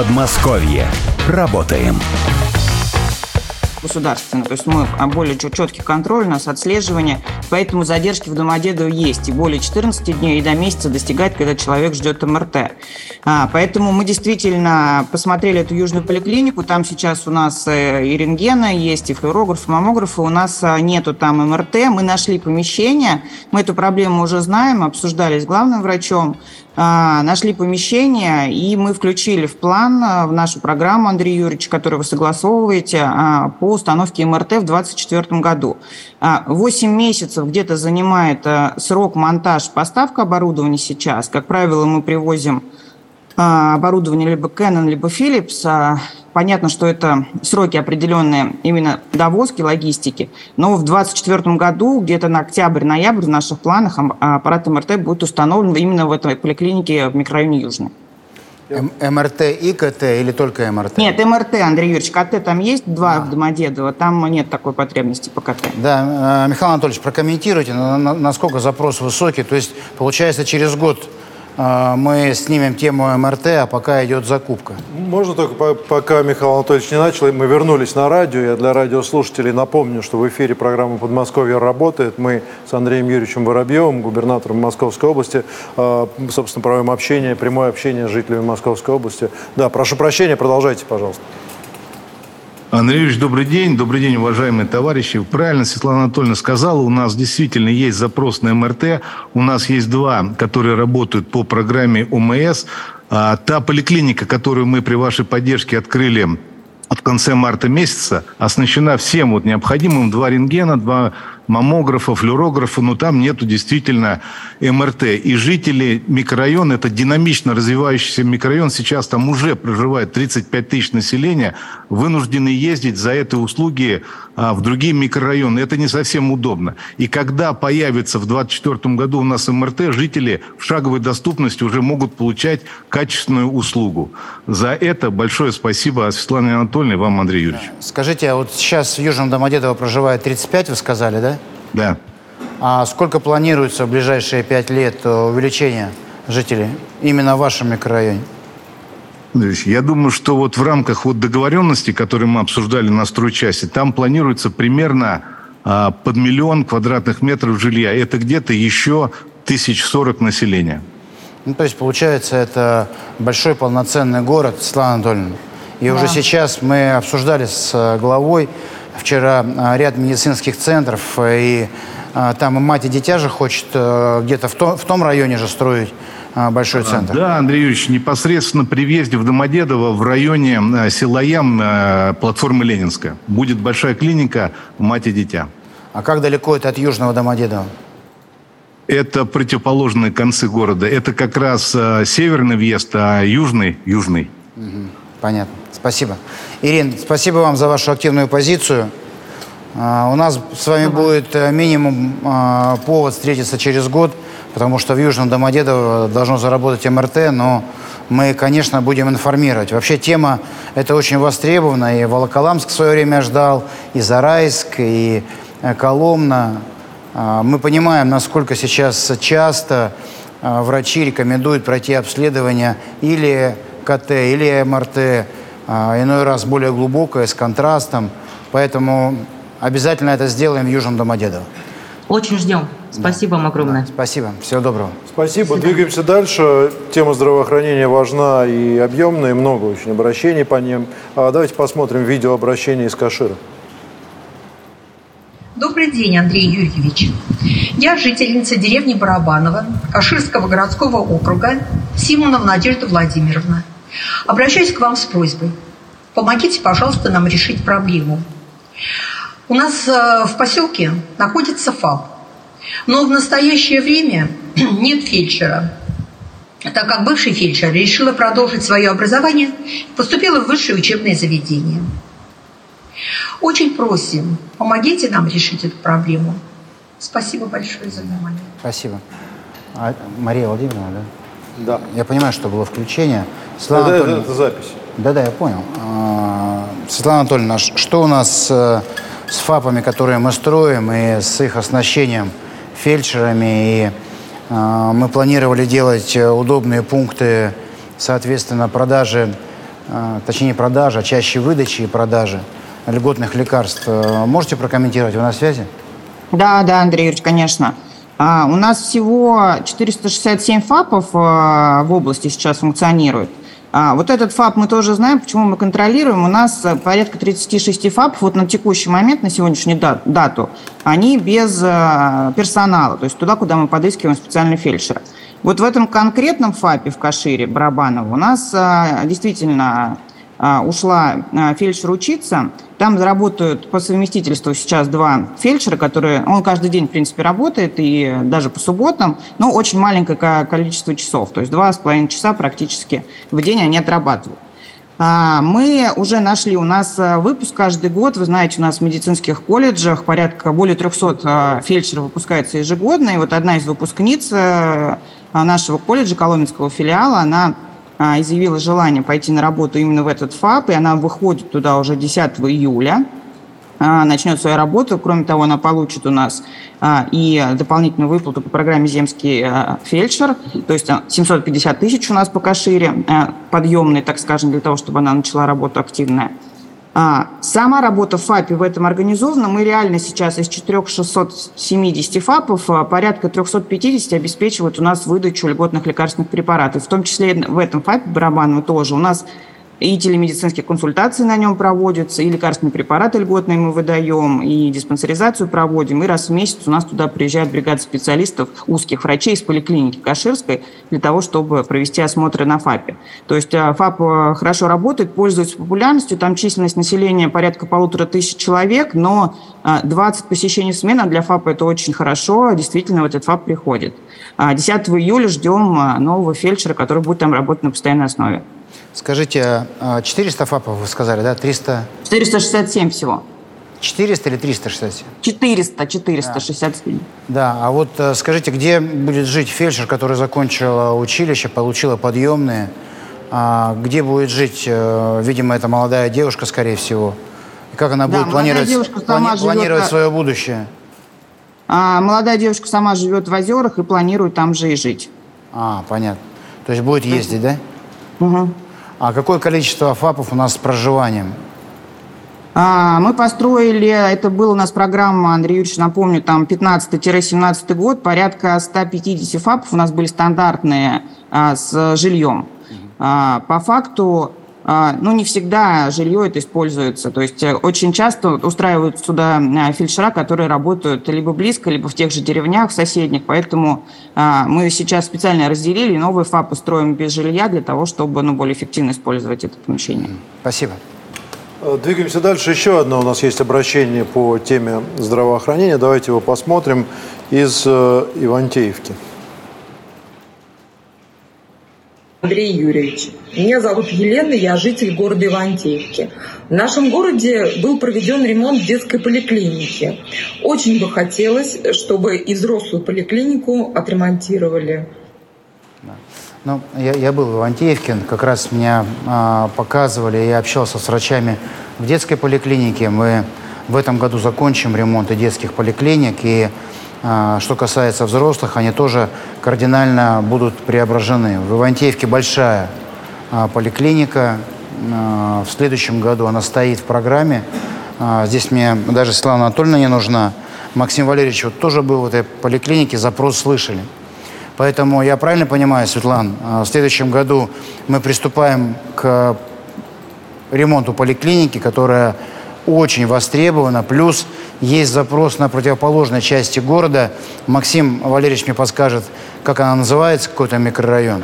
Подмосковье. Работаем. Государственно. То есть мы более четкий контроль, у нас отслеживание, поэтому задержки в Домодедово есть. И более 14 дней и до месяца достигает, когда человек ждет МРТ. Поэтому мы действительно посмотрели эту южную поликлинику. Там сейчас у нас и рентгена есть, и флюорограф, и маммограф. У нас нету там МРТ. Мы нашли помещение. Мы эту проблему уже знаем, обсуждали с главным врачом. Нашли помещение, и мы включили в план, в нашу программу, Андрей Юрьевич, которую вы согласовываете, по установке МРТ в 2024 году. 8 месяцев где-то занимает срок монтаж, поставка оборудования сейчас. Как правило, мы привозим оборудование либо Canon, либо Philips. Понятно, что это сроки определенные именно довозки, логистики, но в 2024 году, где-то на октябрь-ноябрь в наших планах аппарат МРТ будет установлен именно в этой поликлинике в микрорайоне Южный. МРТ и КТ или только МРТ? Нет, МРТ, Андрей Юрьевич, КТ там есть, 2 в Домодедово, там нет такой потребности по КТ. Да, Михаил Анатольевич, прокомментируйте, насколько запрос высокий. То есть, получается, через год мы снимем тему МРТ, а пока идет закупка. Можно только, пока Михаил Анатольевич не начал, мы вернулись на радио. Я для радиослушателей напомню, что в эфире программа «Подмосковье» работает. Мы с Андреем Юрьевичем Воробьевым, губернатором Московской области, собственно, проводим общение, прямое общение с жителями Московской области. Да, прошу прощения, продолжайте, пожалуйста. Андрей Юрьевич, добрый день. Добрый день, уважаемые товарищи. Правильно Светлана Анатольевна сказала, у нас действительно есть запрос на МРТ. У нас есть 2, которые работают по программе ОМС. Та поликлиника, которую мы при вашей поддержке открыли в конце марта месяца, оснащена всем необходимым: 2 рентгена, 2 маммографа, флюорографа, но там нету действительно МРТ. И жители микрорайона, это динамично развивающийся микрорайон, сейчас там уже проживает 35 тысяч населения, вынуждены ездить за этой услуги в другие микрорайоны. Это не совсем удобно. И когда появится в 2024 году у нас МРТ, жители в шаговой доступности уже могут получать качественную услугу. За это большое спасибо Светлане Анатольевне, вам, Андрей Юрьевич. Скажите, а вот сейчас в Южном Домодедово проживает 35, вы сказали, да? Да. А сколько планируется в ближайшие 5 лет увеличения жителей именно в вашем микрорайоне? Я думаю, что в рамках договоренности, которые мы обсуждали на стройчасе, там планируется примерно под 1 миллион квадратных метров жилья. Это где-то еще 1040 населения. То есть, получается, это большой полноценный город, Светлана Анатольевна. И уже сейчас мы обсуждали с главой вчера ряд медицинских центров, и там и мать, и дитя же хочет где-то в том районе же строить большой центр. Да, Андрей Юрьевич, непосредственно при въезде в Домодедово в районе села Ям, платформы Ленинская, будет большая клиника «Мать и дитя». А как далеко это от Южного Домодедова? Это противоположные концы города. Это как раз северный въезд, а южный – южный. Понятно. Спасибо. Ирина, спасибо вам за вашу активную позицию. У нас с вами будет минимум повод встретиться через год, потому что в Южном Домодедово должно заработать МРТ, но мы, конечно, будем информировать. Вообще тема эта очень востребована, и Волоколамск в свое время ждал, и Зарайск, и Коломна. Мы понимаем, насколько сейчас часто врачи рекомендуют пройти обследование или КТ, или МРТ, иной раз более глубокое, с контрастом. Поэтому обязательно это сделаем в Южном Домодедово. Очень ждем. Спасибо вам огромное. Спасибо. Всего доброго. Спасибо. Двигаемся дальше. Тема здравоохранения важна и объемная, и много очень обращений по ним. Давайте посмотрим видеообращение из Кашира. Добрый день, Андрей Юрьевич. Я жительница деревни Барабаново, Каширского городского округа, Симонова Надежда Владимировна. Обращаюсь к вам с просьбой. Помогите, пожалуйста, нам решить проблему. У нас в поселке находится ФАП, но в настоящее время нет фельдшера, так как бывший фельдшер решила продолжить свое образование и поступила в высшее учебное заведение. Очень просим, помогите нам решить эту проблему. Спасибо большое за внимание. Спасибо. Мария Владимировна, да? Да. Я понимаю, что было включение. Это запись. Да, я понял. Светлана Анатольевна, что у нас с ФАПами, которые мы строим, и с их оснащением фельдшерами? И мы планировали делать удобные пункты, соответственно, продажи точнее продажи, а чаще выдачи и продажи льготных лекарств. Можете прокомментировать? Вы на связи? Да, Андрей Юрьевич, конечно. У нас всего 467 ФАПов в области сейчас функционирует. Вот этот ФАП мы тоже знаем, почему мы контролируем. У нас порядка 36 ФАПов вот на текущий момент, на сегодняшнюю дату, они без персонала, то есть туда, куда мы подыскиваем специальный фельдшера. Вот в этом конкретном ФАПе в Кашире, Барабаново, у нас действительно ушла фельдшер учиться. Там работают по совместительству сейчас 2 фельдшера, которые... Он каждый день, в принципе, работает, и даже по субботам, но очень маленькое количество часов. То есть 2,5 часа практически в день они отрабатывают. Мы уже нашли, у нас выпуск каждый год, вы знаете, у нас в медицинских колледжах более 300 фельдшеров выпускается ежегодно, и вот одна из выпускниц нашего колледжа, Коломенского филиала, она изъявила желание пойти на работу именно в этот ФАП, и она выходит туда уже 10 июля, начнет свою работу. Кроме того, она получит у нас и дополнительную выплату по программе «Земский фельдшер», то есть 750 тысяч у нас по Кашире, подъемный, так скажем, для того, чтобы она начала работу активная. Сама работа в ФАПе в этом организована. Мы реально сейчас из 4670 ФАПов порядка 350 обеспечивают у нас выдачу льготных лекарственных препаратов. В том числе в этом ФАПе Барабаново тоже. У нас и телемедицинские консультации на нем проводятся, и лекарственные препараты льготные мы выдаем, и диспансеризацию проводим. И раз в месяц у нас туда приезжает бригада специалистов, узких врачей из поликлиники Каширской для того, чтобы провести осмотры на ФАПе. То есть ФАП хорошо работает, пользуется популярностью. Там численность населения порядка 1500 человек, но 20 посещений в смену для ФАПа это очень хорошо. Действительно, в этот ФАП приходит. 10 июля ждем нового фельдшера, который будет там работать на постоянной основе. Скажите, 400 ФАПов вы сказали, да? 300? 467 всего. 400 или 367? 467. Да, а вот скажите, где будет жить фельдшер, который закончила училище, получила подъемные? Где будет жить, видимо, эта молодая девушка, скорее всего? И как она будет планировать свое будущее? Молодая девушка сама живет в Озерах и планирует там же и жить. Понятно. То есть будет ездить, да? Угу. А какое количество ФАПов у нас с проживанием? Мы построили, это была у нас программа, Андрей Юрьевич, напомню, там 15-17 год, порядка 150 ФАПов у нас были стандартные с жильем. По факту, не всегда жилье это используется. То есть очень часто устраивают сюда фельдшера, которые работают либо близко, либо в тех же деревнях соседних. Поэтому мы сейчас специально разделили, новые ФАПы строим без жилья для того, чтобы более эффективно использовать это помещение. Спасибо. Двигаемся дальше. Еще одно у нас есть обращение по теме здравоохранения. Давайте его посмотрим из Ивантеевки. Андрей Юрьевич, меня зовут Елена, я житель города Ивантеевки. В нашем городе был проведен ремонт детской поликлиники. Очень бы хотелось, чтобы и взрослую поликлинику отремонтировали. Я был в Ивантеевке, как раз меня показывали, я общался с врачами в детской поликлинике. Мы в этом году закончим ремонт и детских поликлиник, и что касается взрослых, они тоже кардинально будут преображены. В Ивантеевке большая поликлиника. В следующем году она стоит в программе. Здесь мне даже Светлана Анатольевна не нужна. Максим Валерьевич вот тоже был в этой поликлинике, запрос слышали. Поэтому я правильно понимаю, Светлана, в следующем году мы приступаем к ремонту поликлиники, которая очень востребована, плюс есть запрос на противоположной части города. Максим Валерьевич мне подскажет, как она называется, какой-то микрорайон.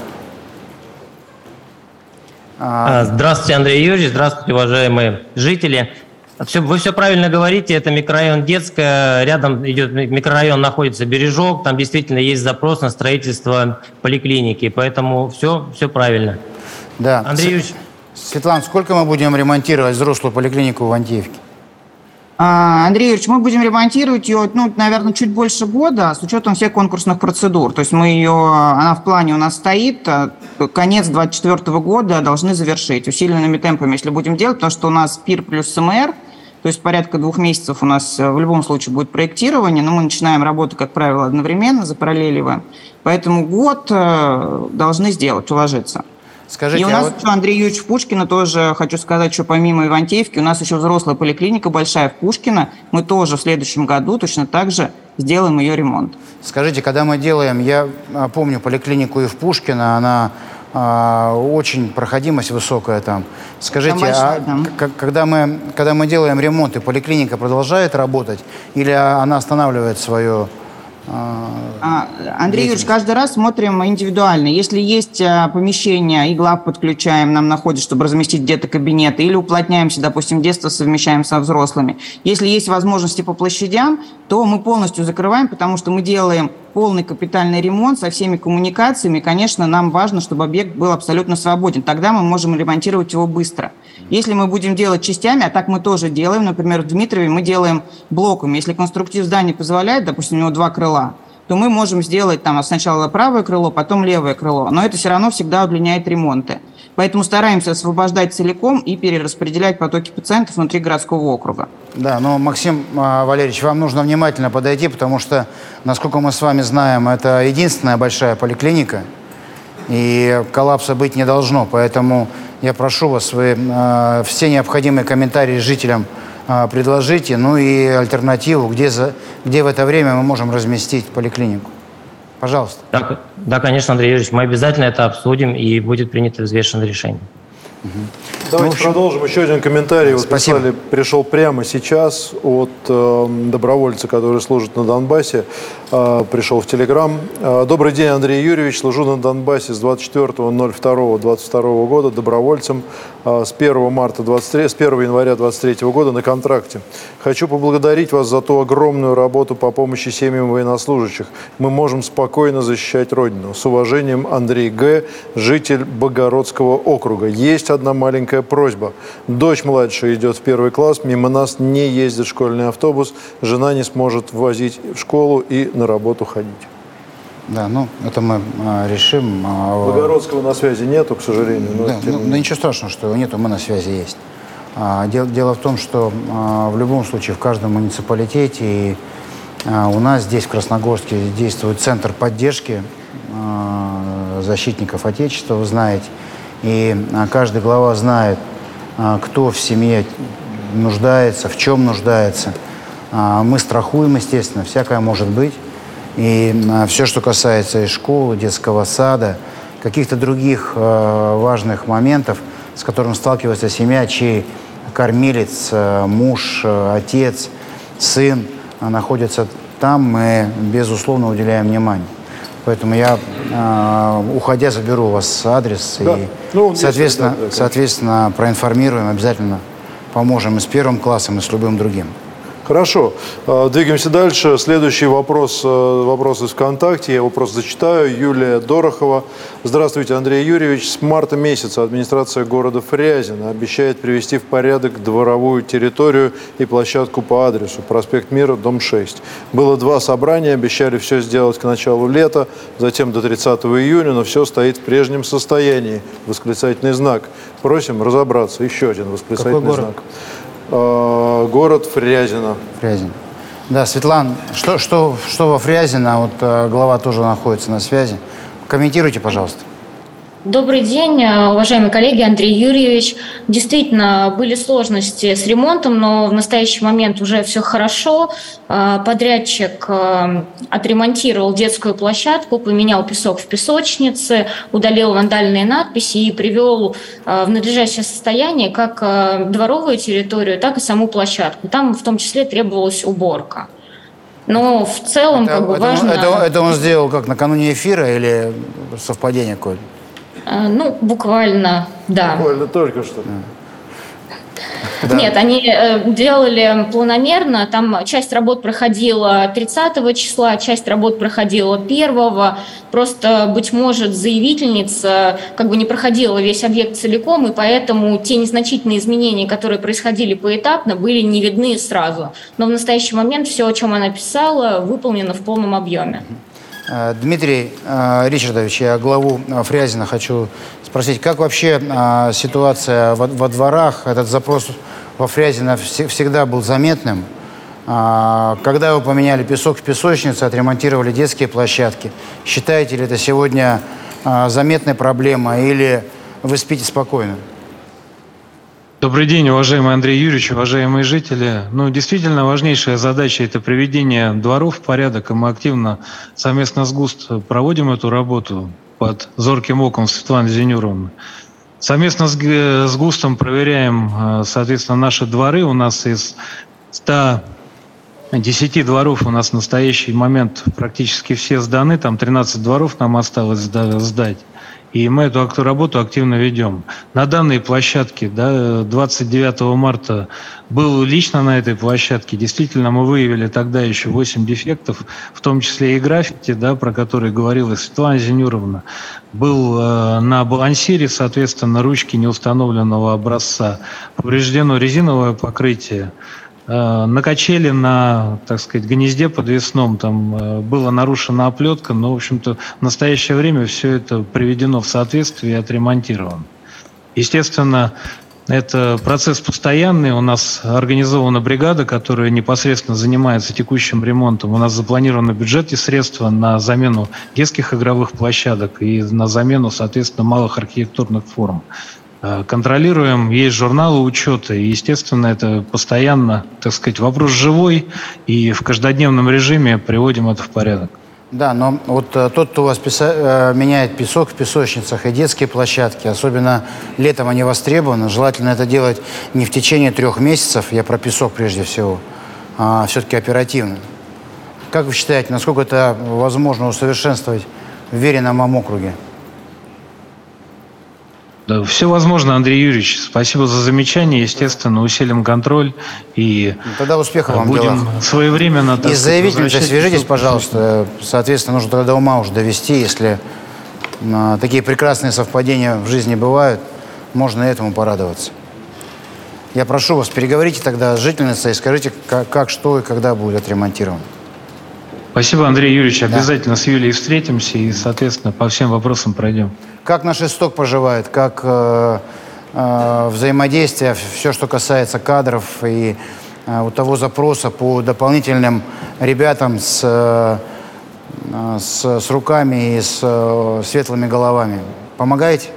Здравствуйте, Андрей Юрьевич, здравствуйте, уважаемые жители. Вы все правильно говорите, это микрорайон Детская, рядом идет микрорайон, находится Бережок, там действительно есть запрос на строительство поликлиники, поэтому все правильно. Да. Андрей Юрьевич. Светлана, сколько мы будем ремонтировать взрослую поликлинику в Ивантеевке? Андрей Юрьевич, мы будем ремонтировать ее, наверное, чуть больше года, с учетом всех конкурсных процедур. То есть она в плане у нас стоит, конец 2024 года должны завершить усиленными темпами, если будем делать, потому что у нас ПИР плюс СМР, то есть порядка 2 месяцев у нас в любом случае будет проектирование, но мы начинаем работу, как правило, одновременно, запараллеливаем. Поэтому год должны сделать, уложиться. Скажите, и у нас еще, Андрей Юрьевич, в Пушкино тоже, хочу сказать, что помимо Ивантеевки, у нас еще взрослая поликлиника большая в Пушкино. Мы тоже в следующем году точно так же сделаем ее ремонт. Скажите, когда мы делаем, я помню поликлинику и в Пушкино, она очень проходимость высокая там. Скажите, большая, когда мы делаем ремонт, и поликлиника продолжает работать, или она останавливает свое... Андрей Юрьевич, каждый раз смотрим индивидуально. Если есть помещение, и глав подключаем, нам находят, чтобы разместить где-то кабинеты, или уплотняемся, допустим, детство совмещаем со взрослыми. Если есть возможности по площадям, то мы полностью закрываем, потому что мы делаем полный капитальный ремонт со всеми коммуникациями. Конечно, нам важно, чтобы объект был абсолютно свободен. Тогда мы можем ремонтировать его быстро. Если мы будем делать частями, а так мы тоже делаем, например, в Дмитрове мы делаем блоками. Если конструктив здания позволяет, допустим, у него 2 крыла, то мы можем сделать там сначала правое крыло, потом левое крыло. Но это все равно всегда удлиняет ремонты. Поэтому стараемся освобождать целиком и перераспределять потоки пациентов внутри городского округа. Да, но, Максим Валерьевич, вам нужно внимательно подойти, потому что, насколько мы с вами знаем, это единственная большая поликлиника, и коллапса быть не должно. Поэтому я прошу вас, вы все необходимые комментарии жителям предложите, ну и альтернативу, где в это время мы можем разместить поликлинику. Пожалуйста. Да, конечно, Андрей Юрьевич, мы обязательно это обсудим, и будет принято взвешенное решение. Давайте продолжим. Еще один комментарий пришел прямо сейчас от добровольца, который служит на Донбассе. Пришел в Телеграм. Добрый день, Андрей Юрьевич. Служу на Донбассе с 24.02.22 года добровольцем с 1 января 2023 года на контракте. Хочу поблагодарить вас за ту огромную работу по помощи семьям военнослужащих. Мы можем спокойно защищать Родину. С уважением, Андрей Г., житель Богородского округа. Есть одна маленькая просьба. Дочь младшая идет в 1 класс, мимо нас не ездит школьный автобус, жена не сможет возить в школу и на работу ходить. Да, ну, это мы решим. Богородского на связи нету, к сожалению. Но да, ничего страшного, что его нету, мы на связи есть. Дело в том, что в любом случае в каждом муниципалитете и у нас здесь, в Красногорске, действует центр поддержки защитников Отечества, вы знаете. И каждый глава знает, кто в семье нуждается, в чем нуждается. Мы страхуем, естественно, всякое может быть. И все, что касается и школы, детского сада, каких-то других важных моментов, с которыми сталкивается семья, чей кормилец, муж, отец, сын находятся там, мы, безусловно, уделяем внимание. Поэтому я, уходя, заберу у вас адрес и, соответственно, проинформируем, обязательно поможем и с 1 классом, и с любым другим. Хорошо. Двигаемся дальше. Следующий вопрос из ВКонтакте. Я его просто зачитаю. Юлия Дорохова. Здравствуйте, Андрей Юрьевич. С марта месяца администрация города Фрязино обещает привести в порядок дворовую территорию и площадку по адресу. Проспект Мира, дом 6. Было 2 собрания. Обещали все сделать к началу лета, затем до 30 июня, но все стоит в прежнем состоянии. Восклицательный знак. Просим разобраться. Еще один восклицательный знак. Город Фрязино. Фрязино. Да, Светлана, что во Фрязино? Вот глава тоже находится на связи. Комментируйте, пожалуйста. Добрый день, уважаемые коллеги, Андрей Юрьевич. Действительно, были сложности с ремонтом, но в настоящий момент уже все хорошо. Подрядчик отремонтировал детскую площадку, поменял песок в песочнице, удалил вандальные надписи и привел в надлежащее состояние как дворовую территорию, так и саму площадку. Там в том числе требовалась уборка. Но в целом важно... Это он сделал как, накануне эфира или совпадение какое-то? Ну, буквально, да. Буквально только что. Да. Нет, они делали планомерно. Там часть работ проходила 30 числа, часть работ проходила 1. Просто, быть может, заявительница не проходила весь объект целиком, и поэтому те незначительные изменения, которые происходили поэтапно, были не видны сразу. Но в настоящий момент все, о чем она писала, выполнено в полном объеме. Дмитрий Ричардович, я главу Фрязино хочу спросить, как вообще ситуация во дворах? Этот запрос во Фрязино всегда был заметным. Когда вы поменяли песок в песочнице, отремонтировали детские площадки, считаете ли это сегодня заметной проблемой или вы спите спокойно. Добрый день, уважаемый Андрей Юрьевич, уважаемые жители. Действительно, важнейшая задача – это приведение дворов в порядок, и мы активно совместно с ГУСТ проводим эту работу под зорким оком Светланы Зенюровны. Совместно с ГУСТом проверяем, соответственно, наши дворы. У нас из 110 дворов у нас в настоящий момент практически все сданы, там 13 дворов нам осталось сдать. И мы эту работу активно ведем. На данной площадке, 29 марта был лично на этой площадке. Действительно, мы выявили тогда еще 8 дефектов, в том числе и граффити, про который говорила Светлана Зенюровна. Был на балансире, соответственно, ручки неустановленного образца. Повреждено резиновое покрытие. На качели, на, так сказать, гнезде подвесном там была нарушена оплетка, но, в общем-то, в настоящее время все это приведено в соответствие и отремонтировано. Естественно, это процесс постоянный. У нас организована бригада, которая непосредственно занимается текущим ремонтом. У нас запланированы в бюджете средства на замену детских игровых площадок и на замену, соответственно, малых архитектурных форм. Контролируем, есть журналы учета, и, естественно, это постоянно, так сказать, вопрос живой, и в каждодневном режиме приводим это в порядок. Да, но вот тот, кто у вас меняет песок в песочницах и детские площадки, особенно летом они востребованы, желательно это делать не в течение 3 месяцев, я про песок прежде всего, а все-таки оперативно. Как вы считаете, насколько это возможно усовершенствовать в веренном вам округе? Да, все возможно, Андрей Юрьевич. Спасибо за замечание. Естественно, усилим контроль и тогда успехов вам будем делах. Своевременно... И с заявительницей свяжитесь, пожалуйста. Соответственно, нужно тогда ума уже довести. Если такие прекрасные совпадения в жизни бывают, можно этому порадоваться. Я прошу вас, переговорите тогда с жительницей и скажите, как, что и когда будет отремонтировано. Спасибо, Андрей Юрьевич. Обязательно с Юлией встретимся и, соответственно, по всем вопросам пройдем. Как наш исток поживает, как взаимодействие, все, что касается кадров и того запроса по дополнительным ребятам с руками и с светлыми головами. Помогаете?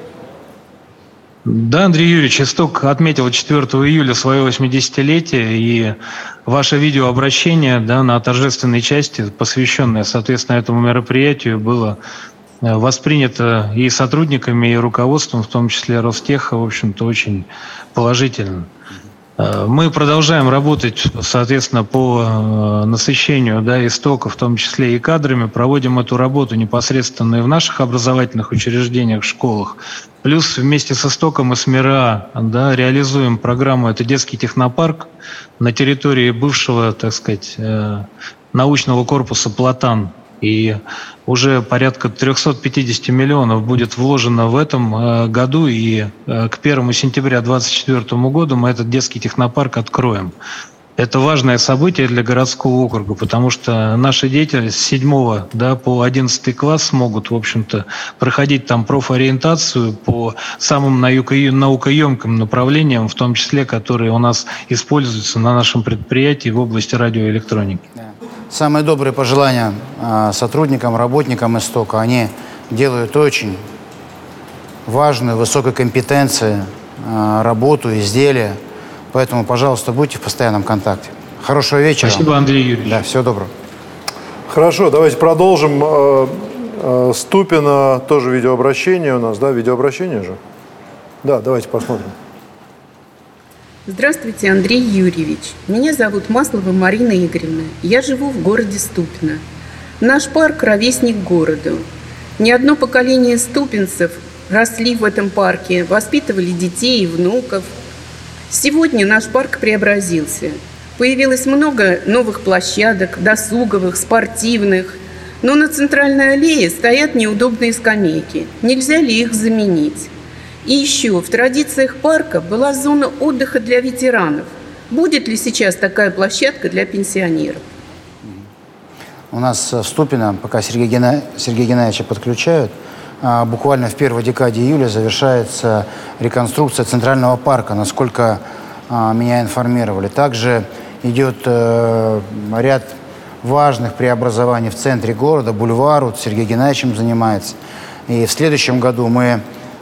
Да, Андрей Юрьевич, исток отметил 4 июля свое 80-летие, и ваше видеообращение на торжественной части, посвященное, соответственно, этому мероприятию, было воспринято и сотрудниками, и руководством, в том числе Ростеха, в общем-то, очень положительно. Мы продолжаем работать, соответственно, по насыщению истока, в том числе и кадрами. Проводим эту работу непосредственно и в наших образовательных учреждениях, школах. Плюс вместе с истоком и с МИРА реализуем программу «Это детский технопарк» на территории бывшего, так сказать, научного корпуса «Платан». И уже порядка 350 миллионов будет вложено в этом году, и к 1 сентября 2024 году мы этот детский технопарк откроем. Это важное событие для городского округа, потому что наши дети с 7 по 11 класс смогут, в общем-то, проходить там профориентацию по самым наукоемким направлениям, в том числе, которые у нас используются на нашем предприятии в области радиоэлектроники. Самые добрые пожелания сотрудникам, работникам истока. Они делают очень важную, высокой компетенции работу, изделия. Поэтому, пожалуйста, будьте в постоянном контакте. Хорошего вечера. Спасибо, Андрей Юрьевич. Да, всего доброго. Хорошо, давайте продолжим. Ступина, тоже видеообращение у нас, видеообращение же? Да, давайте посмотрим. Здравствуйте, Андрей Юрьевич. Меня зовут Маслова Марина Игоревна. Я живу в городе Ступино. Наш парк – ровесник городу. Не одно поколение ступинцев росли в этом парке, воспитывали детей и внуков. Сегодня наш парк преобразился. Появилось много новых площадок, досуговых, спортивных. Но на центральной аллее стоят неудобные скамейки. Нельзя ли их заменить? И еще в традициях парка была зона отдыха для ветеранов. Будет ли сейчас такая площадка для пенсионеров? У нас в Ступино, пока Сергея Геннадьевича подключают, буквально в первой декаде июля завершается реконструкция Центрального парка, насколько меня информировали. Также идет ряд важных преобразований в центре города, бульвар, Сергей Геннадьевич занимается. И в следующем году мы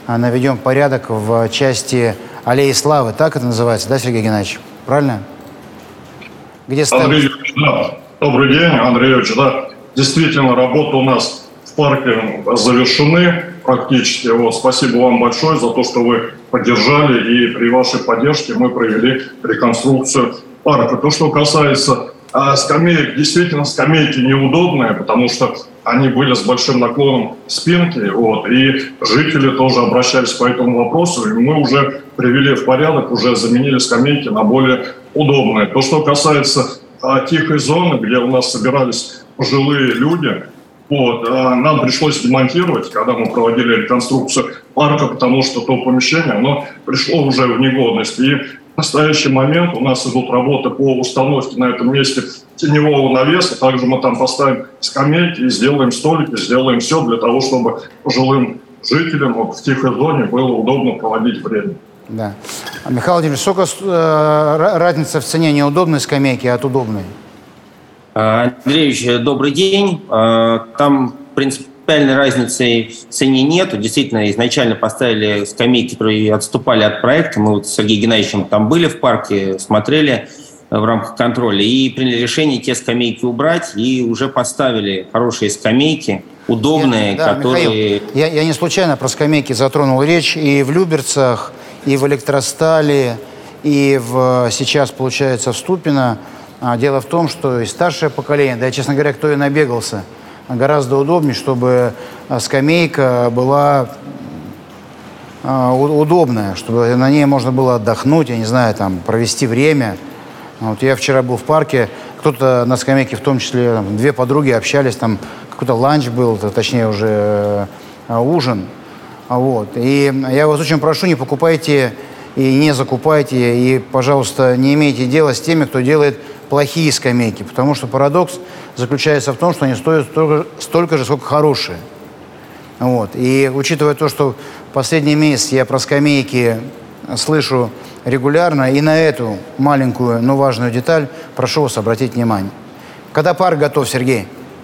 наведем порядок в части Аллеи Славы. Так это называется, да, Сергей Геннадьевич? Правильно? Где Андрей Юрьевич, да. Добрый день, Андрей Юрьевич, да. Действительно, работа у нас в парке завершены практически. Вот, спасибо вам большое за то, что вы поддержали, и при вашей поддержке мы провели реконструкцию парка. То, что касается скамеек, действительно, скамейки неудобные, потому что они были с большим наклоном спинки, вот, и жители тоже обращались по этому вопросу, и мы уже привели в порядок, уже заменили скамейки на более удобные. То, что касается тихой зоны, где у нас собирались пожилые люди, вот, нам пришлось демонтировать, когда мы проводили реконструкцию парка, потому что то помещение, оно пришло уже в негодность. И в настоящий момент у нас идут работы по установке на этом месте теневого навеса. Также мы там поставим скамейки, сделаем столики, сделаем все для того, чтобы пожилым жителям вот, в тихой зоне было удобно проводить время. Да. Михаил Владимирович, сколько разница в цене неудобной скамейки от удобной? Андрей Ильич, добрый день. Там принципиальной разницы в цене нету. Действительно, изначально поставили скамейки, которые отступали от проекта. Мы вот с Сергеем Геннадьевичем там были в парке, смотрели в рамках контроля и приняли решение те скамейки убрать, и уже поставили хорошие скамейки, удобные, которые... Михаил, я не случайно про скамейки затронул речь. И в Люберцах, и в Электростале, и сейчас, получается, в Ступино. Дело в том, что и старшее поколение, да, честно говоря, кто и набегался, гораздо удобнее, чтобы скамейка была удобная, чтобы на ней можно было отдохнуть, я не знаю, там, провести время. Вот я вчера был в парке, кто-то на скамейке, в том числе там, две подруги общались, там какой-то ланч был, точнее уже ужин. Вот. И я вас очень прошу, не покупайте и не закупайте, и, пожалуйста, не имейте дела с теми, кто делает плохие скамейки, потому что парадокс заключается в том, что они стоят столько же, сколько хорошие. Вот. И учитывая то, что последний месяц я про скамейки слышу регулярно, и на эту маленькую, но важную деталь прошу вас обратить внимание. Когда парк готов, Сергей?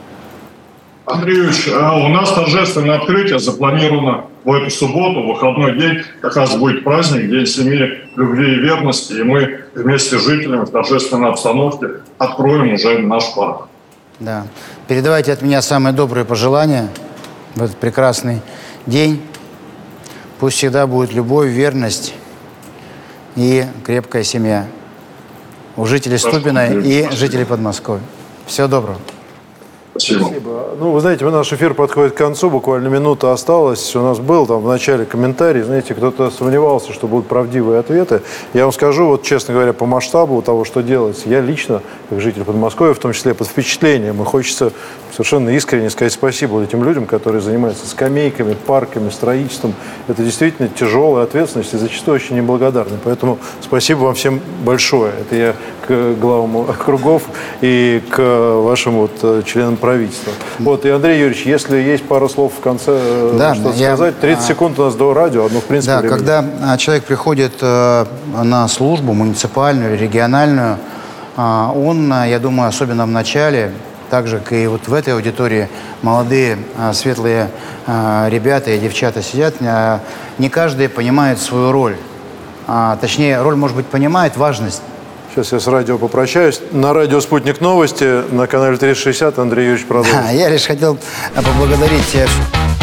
Андрей Юрьевич, у нас торжественное открытие запланировано в эту субботу, в выходной день. Как раз будет праздник, День семьи, любви и верности. И мы вместе с жителями в торжественной обстановке откроем уже наш парк. Да. Передавайте от меня самые добрые пожелания в этот прекрасный день. Пусть всегда будет любовь, верность и крепкая семья у жителей Ступино и жителей Подмосковья. Всего доброго. Спасибо. Ну, вы знаете, наш эфир подходит к концу, буквально минута осталась. У нас был там в начале комментарий, знаете, кто-то сомневался, что будут правдивые ответы. Я вам скажу, вот честно говоря, по масштабу того, что делается, я лично, как житель Подмосковья, в том числе под впечатлением, и хочется совершенно искренне сказать спасибо этим людям, которые занимаются скамейками, парками, строительством. Это действительно тяжелая ответственность и зачастую очень неблагодарны. Поэтому спасибо вам всем большое. Это я к главам округов и к вашим вот членам правительства. Вот, и Андрей Юрьевич, если есть пару слов в конце, что сказать, 30 секунд у нас до радио, одно в принципе да, времени. Когда человек приходит на службу муниципальную или региональную, он, я думаю, особенно в начале, так же, как и вот в этой аудитории молодые, светлые ребята и девчата сидят, не каждый понимает свою роль. Точнее, роль, может быть, понимает, важность. Сейчас я с радио попрощаюсь. На радио «Спутник новости» на канале 360 Андрей Юрьевич продолжит. Я лишь хотел поблагодарить